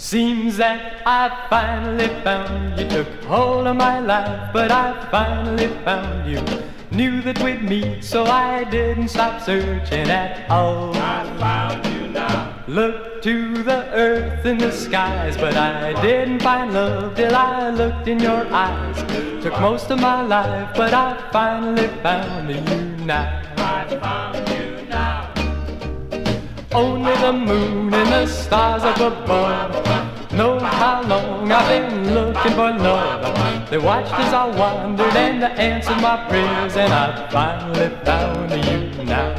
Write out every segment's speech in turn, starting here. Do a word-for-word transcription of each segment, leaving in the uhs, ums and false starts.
Seems that I finally found you. Took hold of my life, but I finally found you. Knew that we'd meet, so I didn't stop searching at all. I found you now. Looked to the earth and the skies, but I didn't find love till I looked in your eyes. Took most of my life, but I finally found you now. I found you now. Only the moon and the stars up above know how long I've been looking for love. They watched as I wandered and they answered my prayers, and I finally found you now.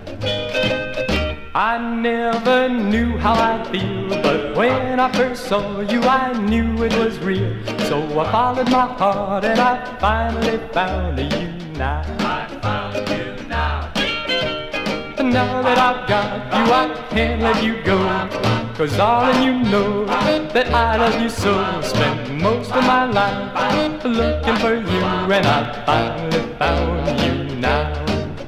I never knew how I'd feel, but when I first saw you I knew it was real. So I followed my heart and I finally found you now. I found you now. Now that I've got you, I can't let you go. Cause darling, you know that I love you so. Spent most of my life looking for you, and I finally found you now.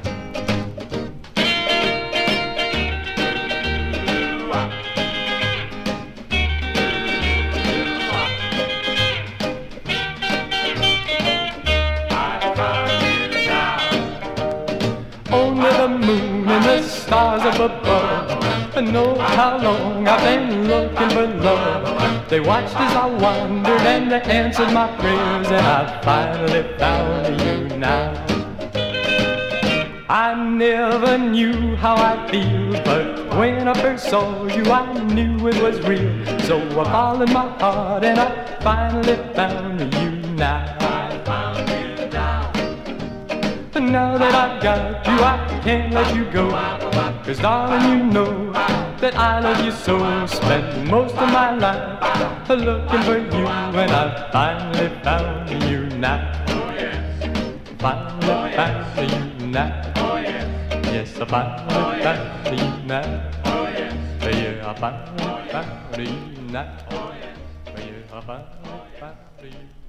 Only the moon and the stars up above know how long I've been looking for love. They watched as I wandered and they answered my prayers, and I finally found you now. I never knew how I'd feel, but when I first saw you I knew it was real. So I followed my heart and I finally found you now. I found you now. Now that I've got you, I can't let you go. Cause darling, you know that I love you so. Spent most of my life looking for you, and I finally found you now. Oh yes. Finally Oh, yes. found you now. Oh yes. Yes, I finally Oh, yes. found you now. Oh yes. Yeah, I finally Oh, yes. found you now. Oh yes. Yeah, I finally found you.